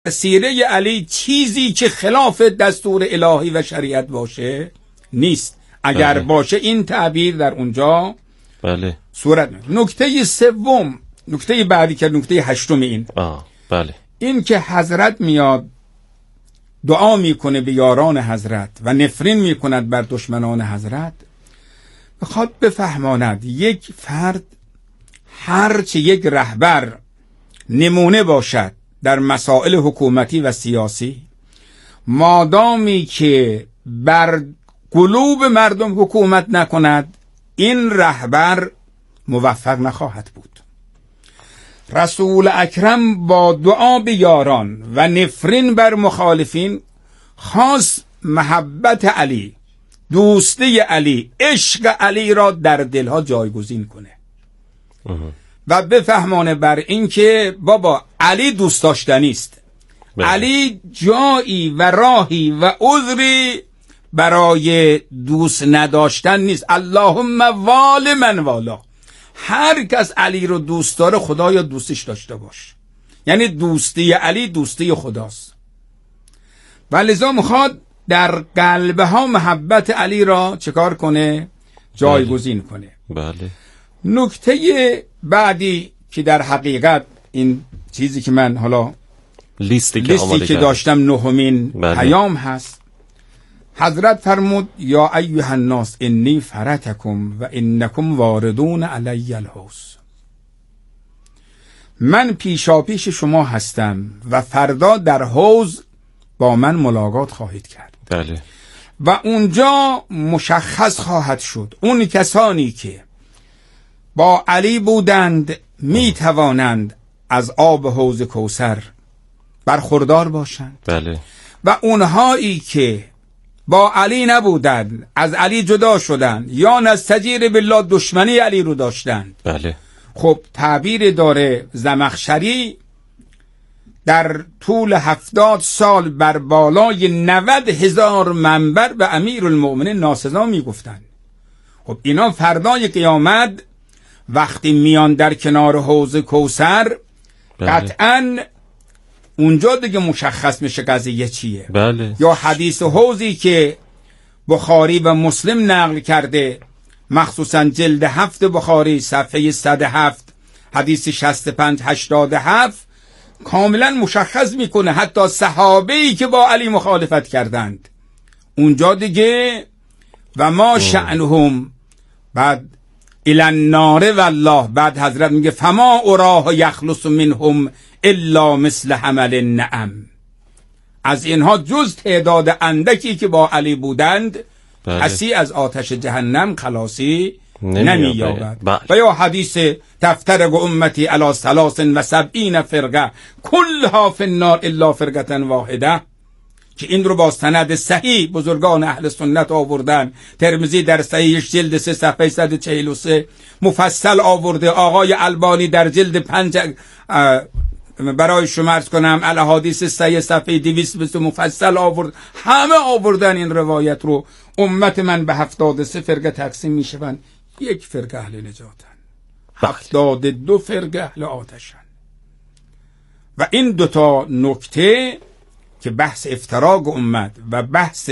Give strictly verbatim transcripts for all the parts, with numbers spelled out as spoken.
سیره علی چیزی که خلاف دستور الهی و شریعت باشه نیست. اگر بله. باشه این تعبیر در اونجا بله صورت می‌گیره. نکته سوم، نکته بعدی که نکته هشتم این آه بله این که حضرت میاد دعا میکنه به یاران حضرت و نفرین میکند بر دشمنان حضرت، بخواد بفهماند یک فرد هرچه یک رهبر نمونه باشد در مسائل حکومتی و سیاسی، مادامی که بر قلوب مردم حکومت نکند این رهبر موفق نخواهد بود. رسول اکرم با دعا به یاران و نفرین بر مخالفین خاص محبت علی، دوستی علی، عشق علی را در دلها جایگزین کنه و بفهمانه بر این که بابا علی دوست داشتنی است. علی جایی و راهی و عذری برای دوست نداشتن نیست. اللهم وال من والا، هر کس علی رو دوست داره خدایا دوستش داشته باش. یعنی دوستی علی دوستی خداست و لذا میخواد در قلبها محبت علی را چکار کنه؟ جایگزین کنه. بله. نکته بعدی که در حقیقت این چیزی که من حالا لیستی که, لیستی که داشتم نهمین بله. پیام هست. حضرت فرمود یا ایها الناس انی فرتکم و انکم واردون علی الحوض، من پیشا پیش شما هستم و فردا در حوض با من ملاقات خواهید کرد. بله. و اونجا مشخص خواهد شد اون کسانی که با علی بودند می توانند از آب حوض کوثر برخوردار باشند. بله. و اونهایی که با علی نبودند، از علی جدا شدند یا نستجیر بالله دشمنی علی رو داشتند. بله. خب تعبیر داره زمخشری در طول هفتاد سال بر بالای نود هزار منبر به امیر المؤمنین ناسزا می گفتند. خب اینا فردای قیامت وقتی میان در کنار حوض کوثر بله. قطعاً اونجا دیگه مشخص میشه قضیه چیه. بله. یا حدیث حوضی که بخاری و مسلم نقل کرده، مخصوصا جلد هفت بخاری صفحه صد و هفت حدیث شصت و پنج هشتاد و هفت کاملا مشخص میکنه حتی صحابه‌ای که با علی مخالفت کردند اونجا دیگه و ما شأنهم بعد الی النار والله، بعد حضرت میگه فما اراه یخلص منهم الا مثل حمل النعم، از اینها جز تعداد اندکی که با علی بودند کسی از آتش جهنم خلاصی نمی یابد. و یا حدیث تفترق امتی علی ثلاث و سبعین فرقه کلها فی النار الا فرقه واحده، که این رو با سند صحیح بزرگان اهل سنت آوردن. ترمذی در صحیحش جلد سه صفحه صد و چهل و سه مفصل آورده، آقای البانی در جلد پنج برای شما عرض کنم الاحادیث صحیح صفحه دویست و بیست مفصل آورد. همه آوردن این روایت رو. امت من به هفتاد و سه فرقه تقسیم می شوند، یک فرقه اهل نجاتن، هفتاد و دو فرقه اهل آتشن. و این دوتا نکته که بحث افتراق امت و بحث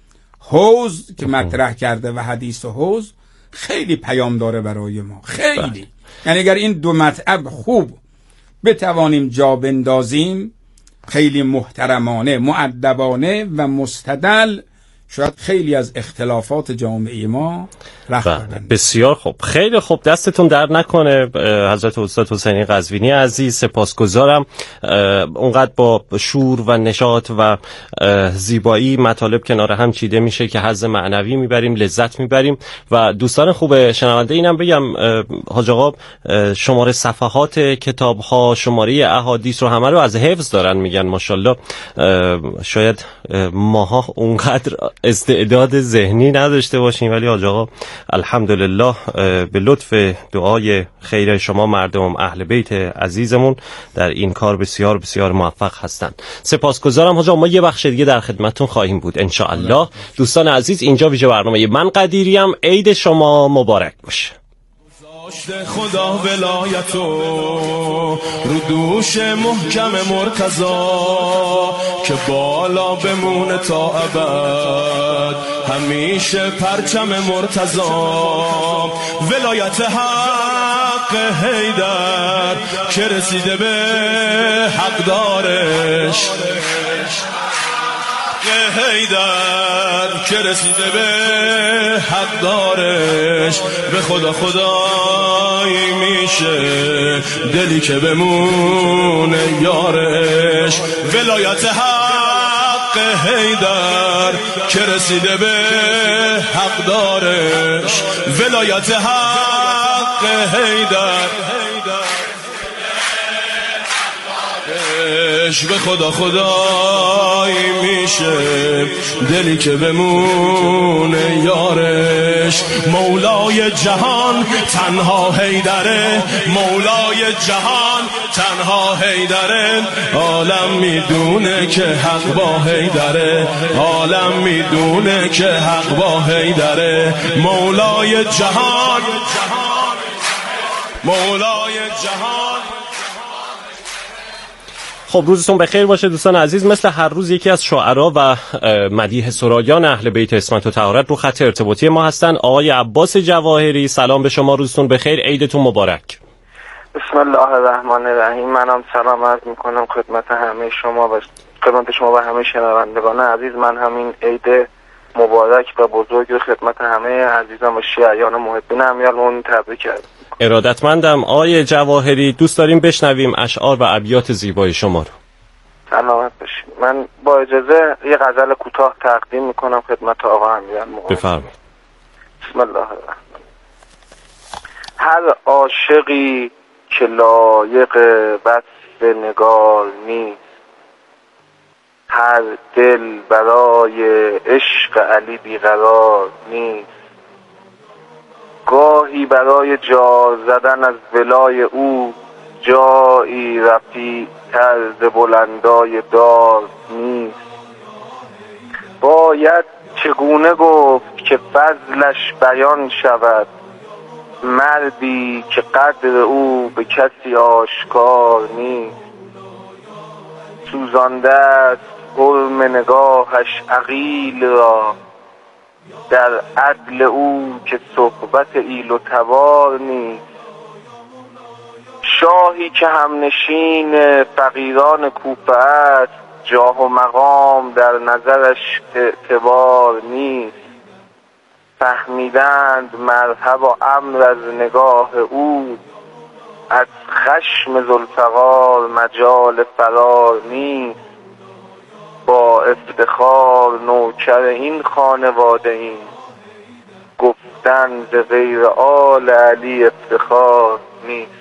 حوض که مطرح کرده و حدیث حوض خیلی پیام داره برای ما، خیلی. یعنی اگر این دو مطلب خوب بتوانیم جا بندازیم خیلی محترمانه، مؤدبانه و مستدل، شاید خیلی از اختلافات جامعه ما رخ بدن. بسیار خوب، خیلی خوب، دستتون در نکنه حضرت استاد حسینی قزوینی عزیز، سپاسگزارم. اونقدر با شور و نشاط و زیبایی مطالب کنار هم چیده میشه که حظ معنوی میبریم، لذت میبریم. و دوستان خوب شنونده اینم بگم حاج آقا شماره صفحات کتاب ها، شماره احادیث رو همه رو از حفظ دارن میگن ماشاءالله. شاید ماها اونقدر استعداد ذهنی نداشته باشیم، ولی حاج آقا الحمدلله به لطف دعای خیر شما مردم اهل بیت عزیزمون در این کار بسیار بسیار موفق هستند. سپاسگزارم حاج آقا، ما یه بخش دیگه در خدمتتون خواهیم بود ان شاء الله. دوستان عزیز اینجا ویژه برنامه من قدیریم، عید شما مبارک باشه. خدا ولایتو رو دوش محکم مرتضا که بالا بمونه تا ابد همیشه پرچم مرتضا ولایت حق حیدر که رسیده به حق دارش حیدر که رسیده به حق دارش به خدا خدایی میشه دلی که بمونه یارش ولایت حق حیدر که رسیده به حق دارش ولایت حق حیدر به خدا خدایی میشه دلی که بمونه یارش مولای جهان تنها حیدره مولای جهان تنها حیدره عالم میدونه که حق با حیدره عالم میدونه که حق با حیدره مولای جهان مولای جهان. خب روزتون بخیر باشه دوستان عزیز. مثل هر روز یکی از شاعرها و مدیح سرایان اهل بیت عصمت و طهارت رو خط ارتباطی ما هستن آقای عباس جواهری. سلام به شما، روزتون بخیر، عیدتون مبارک. بسم الله الرحمن الرحیم. منم سلام عرض میکنم خدمت همه شما و خدمت شما و همه شنوندگان عزیز. من همین عید مبارک و بزرگ رو خدمت همه عزیزان و شیعیان محبین امیرالمومنین تبریک ارائه ارادتمندم. آقای جواهری دوست داریم بشنویم اشعار و ابیات زیبای شما رو. سلامت باشید. من با اجازه یه غزل کوتاه تقدیم میکنم خدمت آقا امیرالمومنین. بفرمایید. بسم الله الرحمن. هر عاشقی که لایق وصف نگار نیست، هر دل برای عشق علی بیقرار نیست، گاهی برای جار زدن از ولای او جایی رفیع تر ز بلندای دار نیست. باید چگونه گفت که فضلش بیان شود، مردی که قدر او به کسی آشکار نیست. سوزانده است حرم نگاهش عقیل را، در عدل او که صحبت ایل و تبار نیست. شاهی که همنشین فقیران کوفه است، جاه و مقام در نظرش اعتبار نیست. فهمیدند مرحب و امر از نگاه او، از خشم ذوالفقار مجال فرار نیست. با افتخار نوکر این خانواده این، گفتن به غیر آل علی افتخار نیست.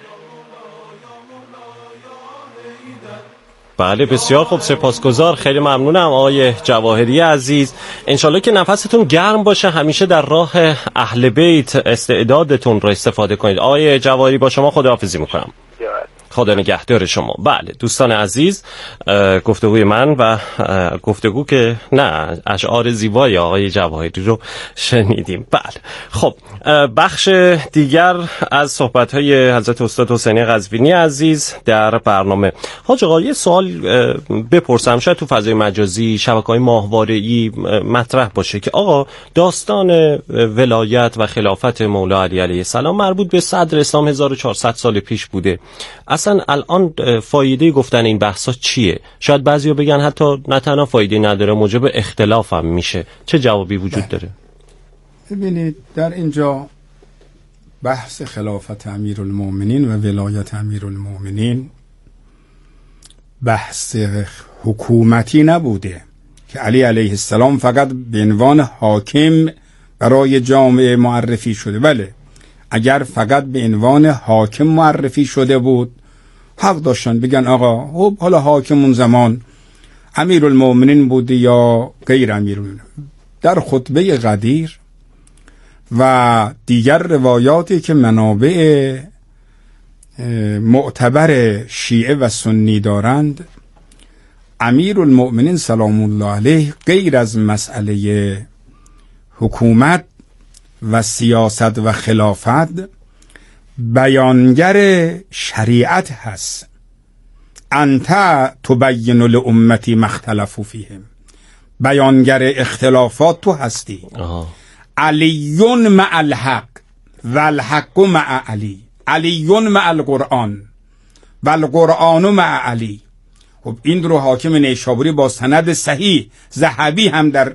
بله بسیار خوب، سپاسگزار، خیلی ممنونم آقای جواهری عزیز. انشالله که نفستون گرم باشه، همیشه در راه اهل بیت استعدادتون رو استفاده کنید. آقای جواهری با شما خداحافظی میکنم. خدا نگهدار شما. بله دوستان عزیز، گفتگوی من و گفتگو که نه اشعار زیبای آقای جواهری رو شنیدیم. بله خب بخش دیگر از صحبت‌های حضرت استاد حسینی قزوینی عزیز در برنامه. حاج آقا یه سوال بپرسم، شاید تو فضای مجازی شبکه‌های ماهواره‌ای مطرح باشه که آقا داستان ولایت و خلافت مولا علی علیه السلام مربوط به صدر اسلام هزار و چهارصد سال پیش بوده. اصلا الان فایده گفتن این بحثا چیه؟ شاید بعضیا بگن حتی نه تنها فایده نداره، موجب اختلاف هم میشه. چه جوابی وجود داره؟ ببینید در اینجا بحث خلافت امیرالمومنین و ولایت امیرالمومنین بحث حکومتی نبوده که علی علیه السلام فقط به عنوان حاکم برای جامعه معرفی شده. بله اگر فقط به عنوان حاکم معرفی شده بود حق داشتن بگن آقا خب حالا حاکم اون زمان امیرالمومنین بوده یا غیر امیرالمومنین. در خطبه قدیر و دیگر روایاتی که منابع معتبر شیعه و سنی دارند، امیرالمومنین سلام الله علیه غیر از مسئله حکومت و سیاست و خلافت بیانگر شریعت هست. انت تبین لامتی ما اختلفوا فیهم، بیانگر اختلافات تو هستی. آه. علیون مع الحق و الحق مع علی، علیون مع القرآن و القرآن مع علی. خب این رو حاکم نیشابوری با سند صحیح، ذهبی هم در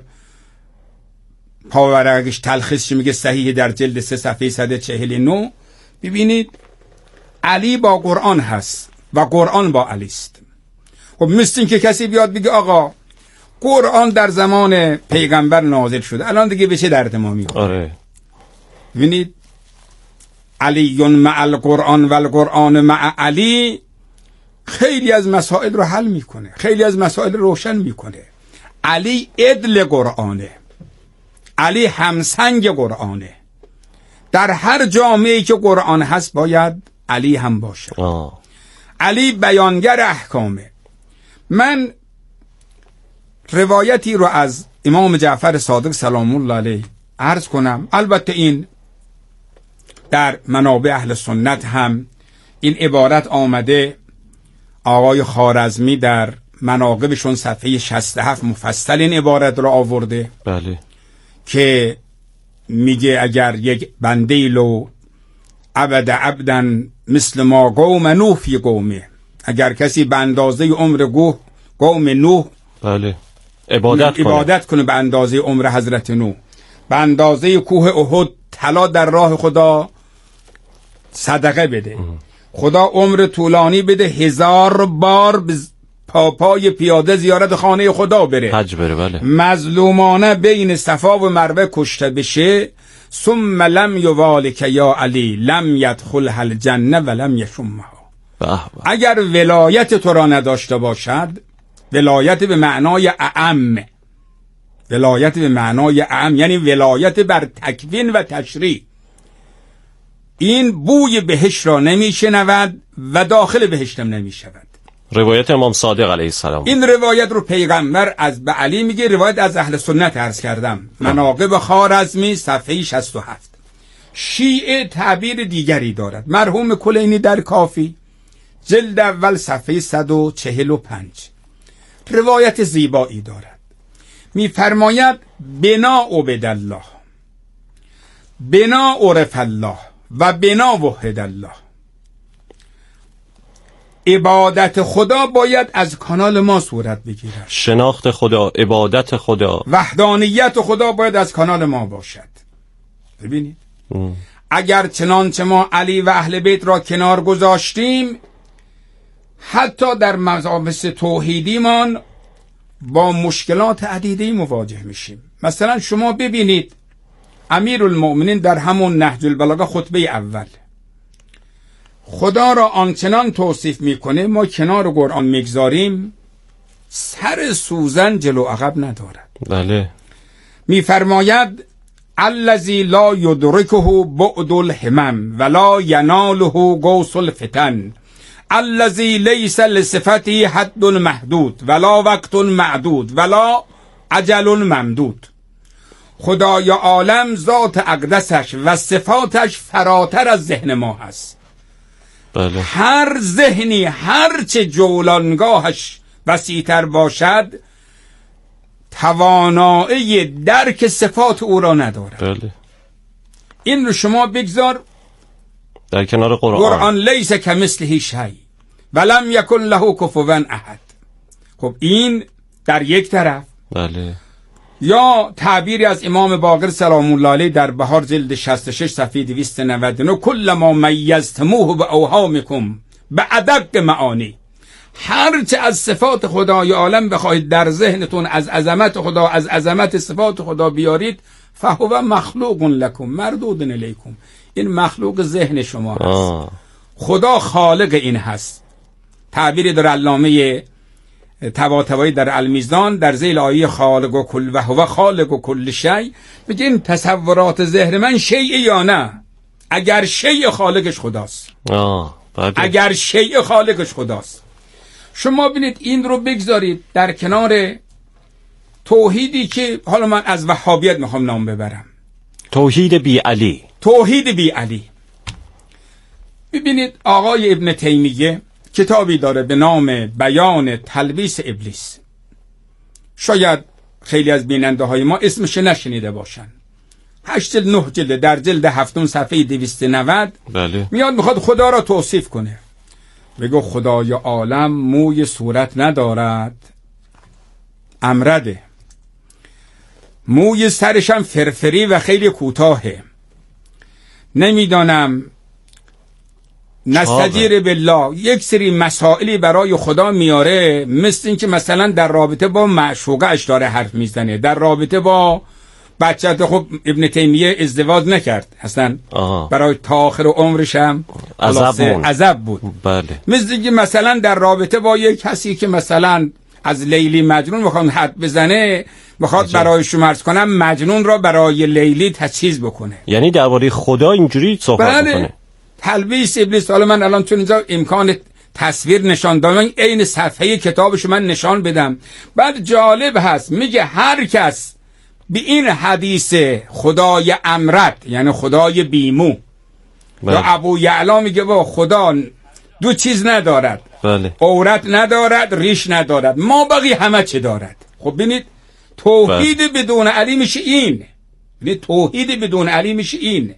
پاورقش تلخیصش میگه صحیح در جلد سه صفحه صد و چهل و نه. ببینید علی با قرآن هست و قرآن با علی است. خب مثل این که کسی بیاد بگه آقا قرآن در زمان پیغمبر نازل شده، الان دیگه به چه درد ما میخوره؟ آره. ببینید علیون مع القرآن و القرآن مع علی خیلی از مسائل رو حل میکنه، خیلی از مسائل روشن میکنه. علی عدل قرآنه، علی همسنگ قرآنه. در هر جامعه‌ای که قرآن هست باید علی هم باشه. آه. علی بیانگر احکامه. من روایتی رو از امام جعفر صادق سلام الله علیه عرض کنم. البته این در منابع اهل سنت هم این عبارت آمده. آقای خوارزمی در مناقبشون صفحه شصت و هفت مفصل این عبارت رو آورده. بله. که میگه اگر یک بنده لو عبد عبدن مثل ما قوم نوح فی قومه، اگر کسی به اندازه عمر گوه قوم نوح بله عبادت کنه، عبادت کنه به اندازه عمر حضرت نوح، به اندازه کوه احد طلا در راه خدا صدقه بده، خدا عمر طولانی بده، هزار بار پاپای پیاده زیارت خانه خدا بره، حج بره، بله، مظلومانه بین صفا و مروه کشته بشه، ثم لم یوالک یا علی لم یدخلها الجنه ولم یشمها. اگر ولایت تو را نداشته باشد، ولایت به معنای اعم، ولایت به معنای اعم یعنی ولایت بر تکوین و تشریع، این بوی بهشت را نمی شنود و داخل بهشتم نمی شود. روایت امام صادق علیه السلام. این روایت رو پیغمبر از به علی میگه، روایت از اهل سنت عرض کردم، مناقب خوارزمی صفحه شصت و هفت. شیعه تعبیر دیگری دارد. مرحوم کلینی در کافی جلد اول صفحه صد و چهل و پنج روایت زیبایی دارد. میفرماید بنا عبد الله، بنا عرف الله و بنا وحد الله. عبادت خدا باید از کانال ما صورت بگیرد، شناخت خدا، عبادت خدا، وحدانیت خدا باید از کانال ما باشد. ببینید ام. اگر چنانچه ما علی و اهل بیت را کنار گذاشتیم، حتی در مباحث توحیدیمان با مشکلات عدیده‌ای مواجه میشیم. مثلا شما ببینید امیرالمؤمنین در همون نهج البلاغه خطبه اول خدا را آنچنان توصیف میکنه، ما کنار قرآن میگذاریم، سر سوزن جلو عقب ندارد. بله. میفرماید الذی لا یدرکه بعد الهمم ولا یناله قوس الفتن، الذی لیس لصفته حد محدود ولا وقت معدود ولا اجل ممدود. خدای عالم ذات اقدسش و صفاتش فراتر از ذهن ما هست. بله. هر ذهنی هر چه جولانگاهش وسیع‌تر باشد، توانایی درک صفات او را ندارد. بله. این رو شما بگذار در کنار قرآن. قرآن لیس کمثله شیء ولم یکن له کفوا احد. خب این در یک طرف. بله. یا تعبیری از امام باقر سلام الله علیه در بهار جلد شصت و شش صفحه دویست و نود و نه، کل ما میزتموه به اوهامکم به ادق معانی. هرچه از صفات خدای عالم بخواهید در ذهنتون از عظمت خدا، از عظمت صفات خدا بیارید، فهو مخلوق لکم مردود الیکم، این مخلوق ذهن شما هست. آه. خدا خالق این هست. تعبیری در علامه طباطبایی در المیزان در ذیل آیه خالق و کل و هو خالق و کل شیء میگه این تصورات ذهن من شیء یا نه؟ اگر شیء خالقش خداست. آه. اگر شیء خالقش خداست. شما ببینید این رو بگذارید در کنار توحیدی که حالا من از وهابیت میخوام نام ببرم، توحید بی علی. توحید بی علی. ببینید آقای ابن تیمیه کتابی داره به نام بیان تلبیس ابلیس. شاید خیلی از بیننده های ما اسمش نشنیده باشن. هشت جلد نه جلد، در جلد هفتم صفحه دویست و نود بله. میاد میخواد خدا را توصیف کنه. بگو خدای عالم موی صورت ندارد، امرده، موی سرشم فرفری و خیلی کوتاهه، نمیدانم نستجیر بالله. یک سری مسائلی برای خدا میاره، مثل این که مثلا در رابطه با معشوقه‌اش داره حرف میزنه، در رابطه با بچه. خب ابن تیمیه ازدواج نکرد اصلا، برای تا آخر عمرش هم عذاب بود. بله. مثل اینکه مثلا در رابطه با یک کسی که مثلا از لیلی مجنون میخواد حد بزنه، میخواد برای شما عرض کنم مجنون را برای لیلی تجهیز بکنه. یعنی درباره خدا اینجوری صحبت بله. میکنه. تلبیس ابلیس. حالا من الان چون اینجا امکان تصویر نشان دادن، عین صفحه کتابش من نشان بدم. بعد جالب هست، میگه هر کس به این حدیث خدای امرت، یعنی خدای بیمو، یا ابو یعلا میگه با خدا دو چیز ندارد، بله. عورت ندارد، ریش ندارد، ما بقی همه چه دارد. خب ببینید توحید بله. بدون علی میشه این. ببینید توحید بدون علی میشه این.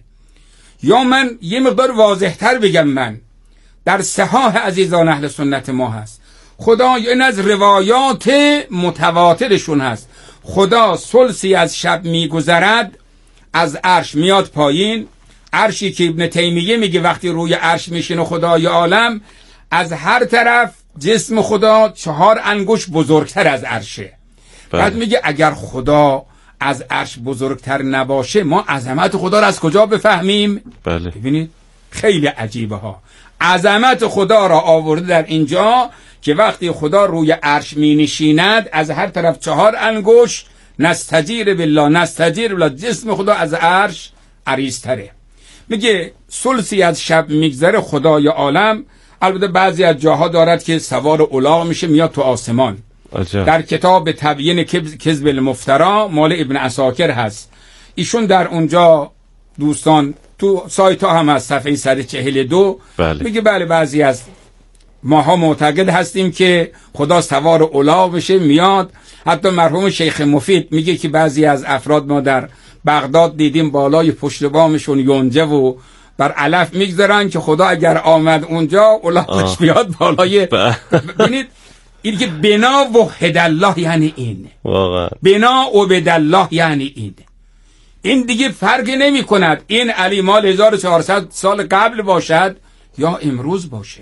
یا من یه مقدار واضح تر بگم، من در صحاح عزیزان اهل سنت ما هست، خدا این از روایات متواترشون هست، خدا ثلثی از شب میگذرد، از عرش میاد پایین. عرشی که ابن تیمیه میگه وقتی روی عرش میشینه خدای عالم، از هر طرف جسم خدا چهار انگشت بزرگتر از عرشه. بله. بعد میگه اگر خدا از عرش بزرگتر نباشه، ما عظمت خدا را از کجا بفهمیم؟ بله. ببینید خیلی عجیبه ها. عظمت خدا را آورده در اینجا که وقتی خدا روی عرش می نشیند، از هر طرف چهار انگشت، نستجیر بالله، نستجیر بالله، جسم خدا از عرش عریض‌تره. میگه ثلثی از شب میگذره خدای عالم. البته بعضی از جاها دارد که سوار الاغ میشه میاد تو آسمان. عجب. در کتاب تبیین کذب المفترا مال ابن عساکر هست، ایشون در اونجا دوستان تو سایت ها هم از صفحه صد و چهل و دو بله. میگه بله بعضی از ماها معتقد هستیم که خدا سوار الاغ بشه میاد. حتی مرحوم شیخ مفید میگه که بعضی از افراد ما در بغداد دیدیم بالای پشت بامشون یونجه و بر علف میگذارن که خدا اگر آمد اونجا الاغش بیاد بالای. ببینید این که بنا وحد الله یعنی این، واقعا بنا عبد الله یعنی این. این دیگه فرقی نمی کند این علی مال هزار و چهارصد سال قبل باشد یا امروز باشه.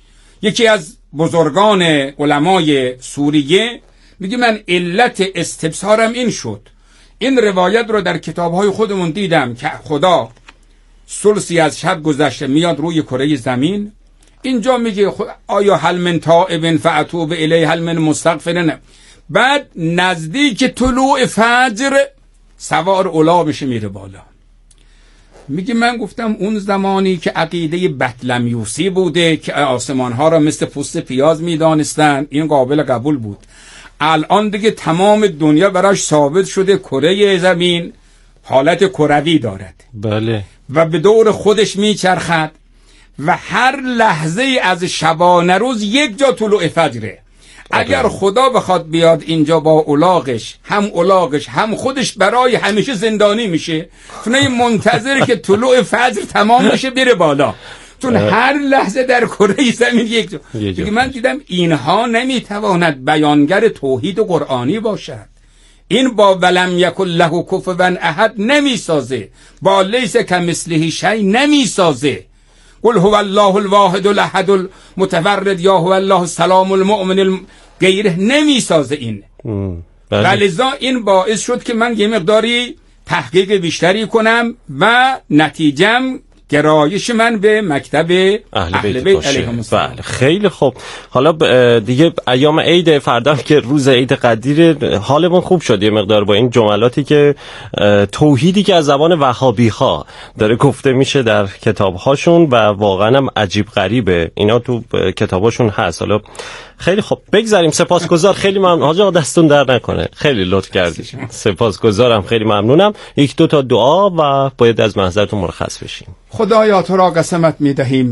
یکی از بزرگان علمای سوریه میگه من علت استبصارم این شد، این روایت رو در کتابهای خودمون دیدم که خدا ثلثی از شب گذشته میاد روی کره زمین. اینجا میگه آیا هل من تائب فاتوب الیه هل من مستغفرین. بعد نزدیک طلوع فجر سوار الاغ میشه میره بالا. میگه من گفتم اون زمانی که عقیده بطلمیوسی بوده که آسمان ها را مثل پوست پیاز میدانستن، این قابل قبول بود. الان دیگه تمام دنیا براش ثابت شده کره زمین حالت کروی دارد. بله. و به دور خودش میچرخد و هر لحظه از شبانه روز یک جا طلوع فجره. اگر خدا بخواد بیاد اینجا با الاغش، هم الاغش هم خودش برای همیشه زندانی میشه، چون منتظر که طلوع فجر تمام بشه بره بالا، چون هر لحظه در کره زمین یک جا. دیگه من دیدم اینها نمیتواند بیانگر توحید قرآنی باشد. این با ولم یکن له کفوا احد نمیسازه، با لیس کمثله شیء نمیسازه. قل هو الله الواحد الاحد المتفرد یا هو الله السلام المؤمن غیره نمیسازه این. ولذا این باعث شد که من یه مقداری تحقیق بیشتری کنم و نتیجم گرایش من به مکتب اهل, اهل بیت علیهم السلام. بله خیلی خوب. حالا دیگه ایام عید، فردا که روز عید قدیر، حالمون خوب شد یه مقدار با این جملاتی که توحیدی که از زبان وهابی ها داره گفته میشه در کتاب هاشون و واقعا هم عجیب غریبه اینا تو کتاباشون هست. حالا خیلی خوب بگذاریم. سپاسگزار، خیلی ممنون حاج آقا، دستون در نکنه، خیلی لطف کردید. سپاسگزارم، خیلی ممنونم. یک دو تا دعا و باید از محضرتون مرخص بشیم. خدایا تو را قسمت می‌دهیم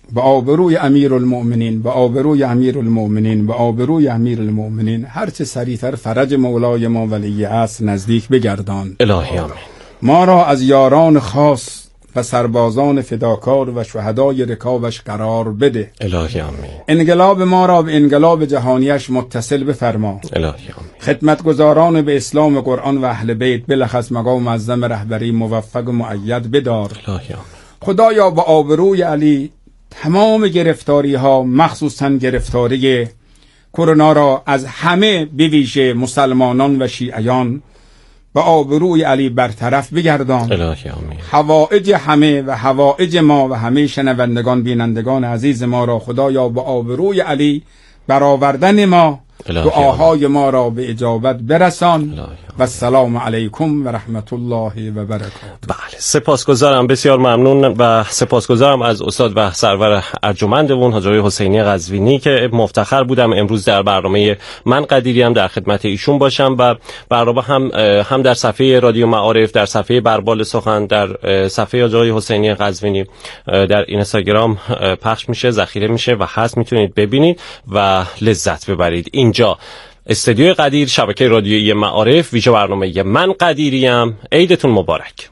به آبروی امیرالمؤمنین، به آبروی امیرالمؤمنین، به آبروی امیرالمؤمنین هر چه سریعتر فرج مولای ما ولی عصر نزدیک بگردان. الهی آمین. ما را از یاران خاص و سربازان فداکار و شهدای رکابش قرار بده. الهی آمین. انقلاب ما را به انقلاب جهانیش متصل بفرما. الهی آمین. خدمتگزاران به اسلام قرآن و اهل بیت بلخص مقام معظم رهبری موفق و مؤید بدار. الهی آمین. خدایا با آبروی علی تمام گرفتاری ها مخصوصا گرفتاری کرونا را از همه به ویژه مسلمانان و شیعیان با آبروی علی برطرف بگردان. الهی آمین. حوائج همه و حوائج ما و همه شنوندگان بینندگان عزیز ما را خدایا با آبروی علی برآوردن ما دعاهای ما را به اجابت برسان. و السلام علیکم و رحمت الله و برکاته. بله، سپاسگزارم، بسیار ممنون و سپاسگزارم از استاد و سرور ارجمندمون حاج آقای حسینی قزوینی که مفتخر بودم امروز در برنامه من قدیری هم در خدمت ایشون باشم و برنامه هم هم در صفحه رادیو معارف، در صفحه بربال سخن، در صفحه حاج آقای حسینی قزوینی در اینستاگرام پخش میشه، ذخیره میشه و هست، میتونید ببینید و لذت ببرید. اینجا استودیوی قدیر، شبکه رادیویی معارف، ویژه برنامه من قدیریم. عیدتون مبارک.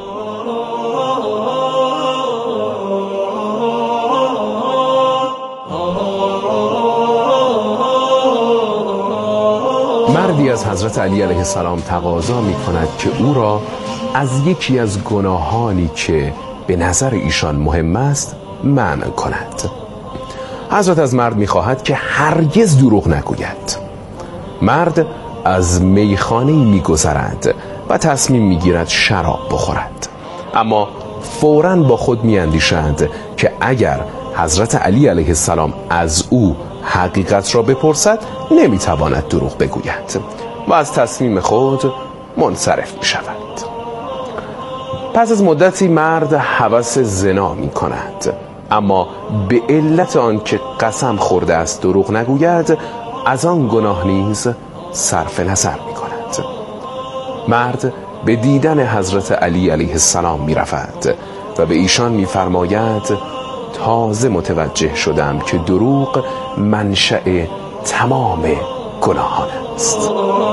مردی از حضرت علی علیه السلام تقاضا می کند که او را از یکی از گناهانی که به نظر ایشان مهم است منع کند. حضرت از مرد می خواهد که هرگز دروغ نگوید. مرد از میخانه‌ای می‌گذرد و تصمیم می‌گیرد شراب بخورد، اما فوراً با خود می‌اندیشد که اگر حضرت علی علیه السلام از او حقیقت را بپرسد نمی‌تواند دروغ بگوید و از تصمیم خود منصرف می‌شود. پس از مدتی مرد هوس زنا می‌کند، اما به علت آن که قسم خورده است دروغ نگوید از آن گناه نیز صرف نظر می کند. مرد به دیدن حضرت علی علیه السلام می رفت و به ایشان می فرماید تازه متوجه شدم که دروغ منشأ تمام گناهان است.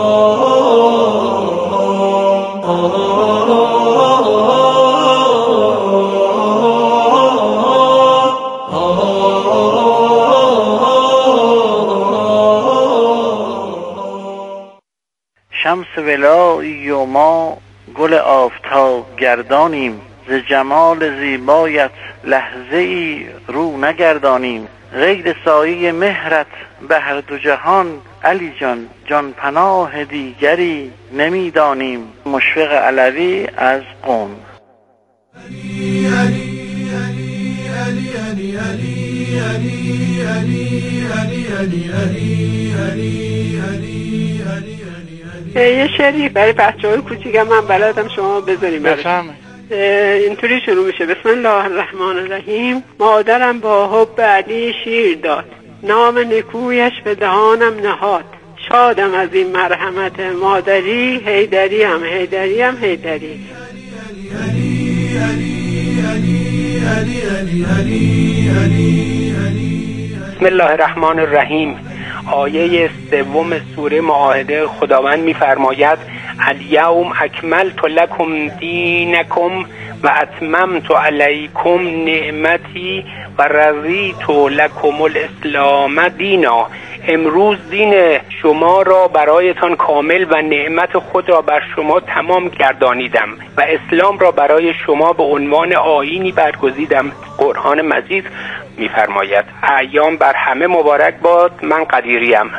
شمس ولایی و ما گل آفتاب گردانیم، ز جمال زیبایت لحظه ای رو نگردانیم. غیر سایه مهرت به هر دو جهان علی جان، جان پناه دیگری نمیدانیم. مشفق علوی از قم. علی علی علی علی علی علی علی علی علی علی علی علی علی علی یه شعری برای بچه‌های کوچیکم من بلدم، شما بذاریم. بفرمایید. اینطوری شروع میشه: بسم الله الرحمن الرحیم. مادرم با حب علی شیر داد، نام نکویش به دهانم نهاد. شادم از این مرحمت مادری، حیدری هم حیدری هم حیدری. بسم الله الرحمن الرحیم. آیه سوم سوره معاهده خداوند می‌فرماید: الیوم اکملت لکم دینکم و اتممت علیکم نعمتی و رضیت لکم الاسلام دینا. امروز دین شما را برایتان کامل و نعمت خود را بر شما تمام گردانیدم و اسلام را برای شما به عنوان آیینی برگزیدم. قرآن مجید می‌فرماید: ایام بر همه مبارک باد. من قدیریم.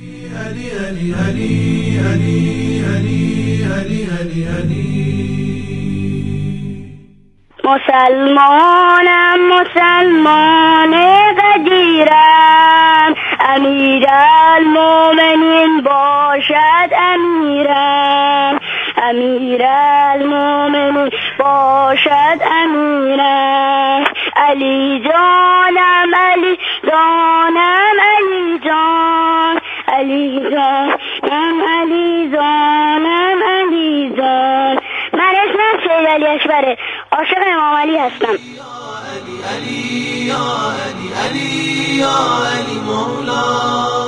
مسلمانم مسلمان قدیرم، امیرالمومنین باشد امیرم، امیرالمومنین باشد امیرم. علی جانم علی جانم علی جان، علی جانم علی جانم علی جان. من اسمم سید علی اکبره، عاشق امام علی هستم. علی علی یا علی علی یا علی مولا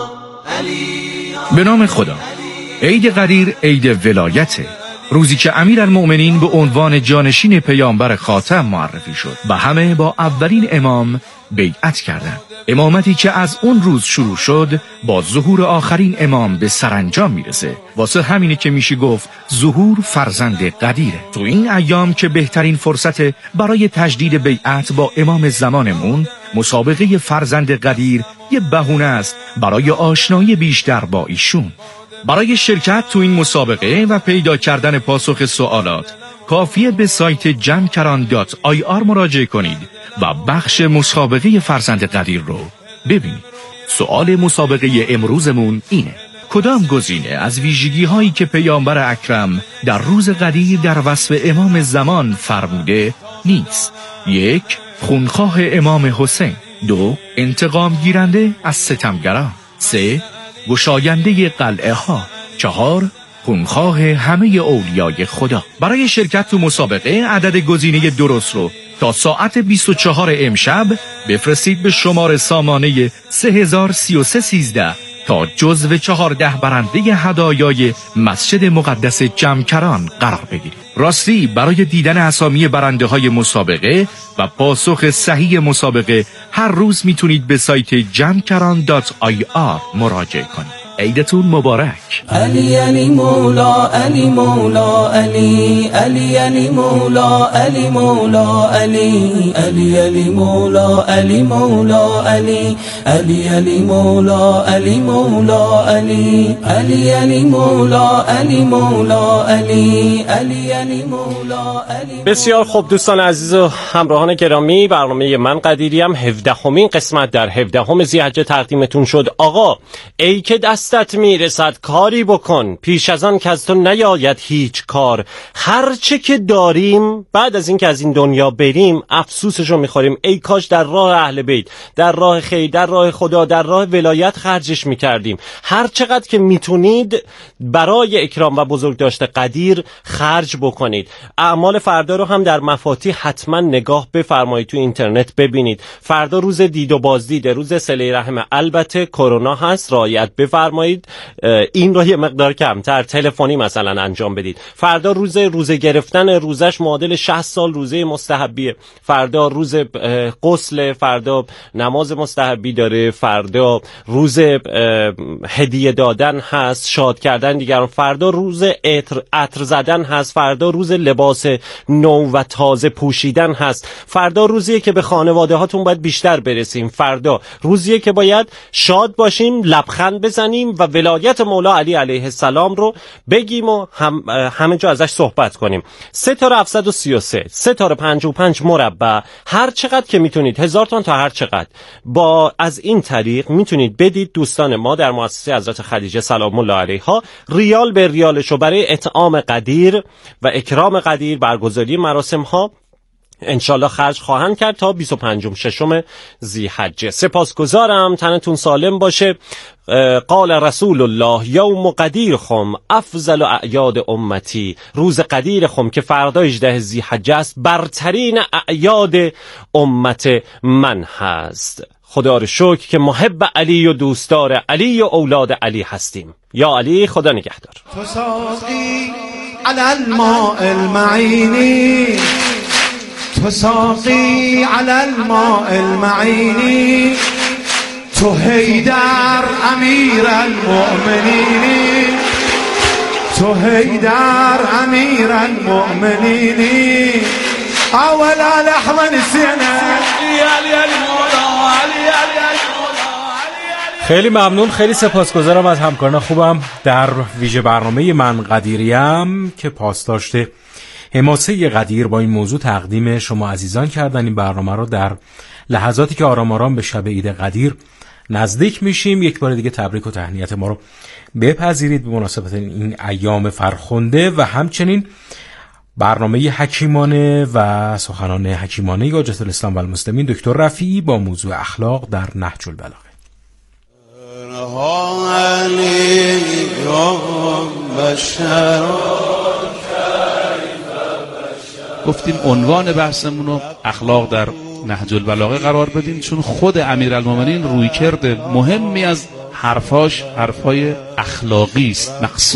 علی. به نام خدا. عید قدیر عید ولایته، روزی که امیرالمؤمنین به عنوان جانشین پیامبر خاتم معرفی شد و همه با اولین امام بیعت کردند. امامتی که از اون روز شروع شد با ظهور آخرین امام به سرانجام میرسه. واسه همینه که میشه گفت ظهور فرزند قدیره. تو این ایام که بهترین فرصت برای تجدید بیعت با امام زمانمون، مسابقه فرزند قدیر یه بهونه است برای آشنایی بیشتر با ایشون. برای شرکت تو این مسابقه و پیدا کردن پاسخ سوالات کافیه به سایت جمکران دات آی آر مراجعه کنید و بخش مسابقه فرزند قدیر رو ببینید. سوال مسابقه امروزمون اینه: کدام گزینه از ویژگی هایی که پیامبر اکرم در روز قدیر در وصف امام زمان فرموده نیست؟ یک، خونخواه امام حسین. دو، انتقام گیرنده از ستمگران. سه، گشاینده قلعه ها. چهار، خونخواه همه اولیای خدا. برای شرکت تو مسابقه عدد گزینه درست رو تا ساعت بیست و چهار امشب بفرستید به شماره سامانه سه هزار و سی و سه سیزده تا جزو چهارده برنده هدایای مسجد مقدس جمکران قرار بگیرید. راستی برای دیدن اسامی برنده های مسابقه و پاسخ صحیح مسابقه هر روز میتونید به سایت جمکران دات آی آر مراجعه کنید. عیدتون مبارک. علی علی مولا علی مولا علی علی علی مولا علی مولا علی علی علی مولا علی مولا علی علی علی مولا علی مولا علی علی علی مولا علی مولا علی علی علی مولا علی. بسیار خوب دوستان عزیز و همراهان گرامی، برنامه من قدیری هم هفدهمین قسمت در هفدهم ذی‌حجه تقدیمتون شد. آقا ای که دستت میرسد کاری بکن، پیش از آن که از تو نیاید هیچ کار. هر چه که داریم بعد از این که از این دنیا بریم افسوسشو میخوریم. ای کاش در راه اهل بیت، در راه خیر، در راه خدا، در راه ولایت خرجش میکردیم. هر چقدر که میتونید برای اکرام و بزرگ داشته قدیر خرج بکنید. اعمال فردا رو هم در مفاتیح حتما نگاه بفرمایید، تو اینترنت ببینید. فردا روز دید و بازدید، روز صله رحم. البته کرونا هست، رعایت بفرمایید، این رو یه مقدار کمتر تلفنی مثلا انجام بدید. فردا روز روزه گرفتن، روزش معادل شصت سال روزه مستحبیه. فردا روز غسل، فردا نماز مستحبی داره، فردا روز هدیه دادن هست، شاد کردن دیگران، فردا روز عطر عطر زدن هست، فردا روز لباس نو و تازه پوشیدن هست، فردا روزیه که به خانواده هاتون باید بیشتر برسیم، فردا روزیه که باید شاد باشیم، لبخند بزنیم و ولایت مولا علی علیه السلام رو بگیم و هم همه جا ازش صحبت کنیم. ستاره هفتصد و سی و سه، ستاره پنجاه و پنج مربع، هر چقدر که میتونید، هزار تومان تا هر چقدر، با از این طریق میتونید بدید. دوستان ما در مؤسسه حضرت خدیجه سلام الله علیها ریال به ریالشو برای اطعام قدیر و اکرام قدیر، برگزاری مراسم ها انشالله خرج خواهند کرد تا بیست و پنجم ششم ذی‌حجه. سپاسگزارم، تنتون سالم باشه. قال رسول الله یوم قدیر خم افضل اعیاد امتی، روز قدیر خم که فردا هجدهم ذی‌حجه است برترین اعیاد امت من هست. خدا رو شکر که محب علی و دوستدار علی و اولاد علی هستیم. یا علی، خدا نگهدار. تو ساقی علی الماء المعینی، تو ساقی علی الماء المعینی، تو حیدر امیر المؤمنین، تو حیدر امیر المؤمنین. اولا لحظه نسینا علی علی مولا علی علی علی. خیلی ممنون، خیلی سپاسگزارم از همکاران خوبم در ویژه برنامه من قدیریم که پاس داشته حماسه قدیر با این موضوع تقدیم شما عزیزان کردن. این برنامه رو در لحظاتی که آرام آرام به شب عید قدیر نزدیک میشیم، یک بار دیگه تبریک و تهنیت ما رو بپذیرید به مناسبت این ایام فرخنده و همچنین برنامه حکیمانه و سخنان حکیمانه حجت الاسلام و المسلمین دکتر رفیعی با موضوع اخلاق در نهج البلاغه. گفتیم عنوان بحثمون رو اخلاق در نهج البلاغه قرار بدیم، چون خود امیرالمومنین رویکرد مهمی از حرفاش حرفای اخلاقی است، مقصود